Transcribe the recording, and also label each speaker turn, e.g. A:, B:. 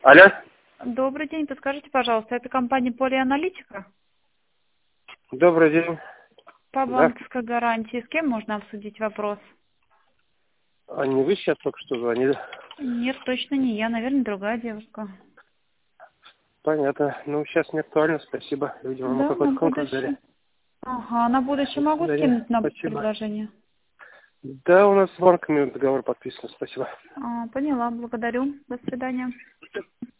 A: Алло.
B: Добрый день, подскажите, пожалуйста, это компания Полианалитика
A: Добрый день.
B: по
A: Да.
B: банковской гарантии. С кем можно обсудить вопрос?
A: А не вы сейчас только что звонили?
B: Нет, точно не я, наверное, другая девушка.
A: Понятно. Ну, сейчас не актуально, спасибо. Видимо, мы
B: Да, на
A: какой-то конкурс
B: будущее.
A: дали.
B: Ага, на будущее
A: До
B: могу
A: свидания.
B: скинуть на
A: Спасибо.
B: предложение?
A: Да, у нас с банками договор подписан, спасибо.
B: Поняла, благодарю. До свидания.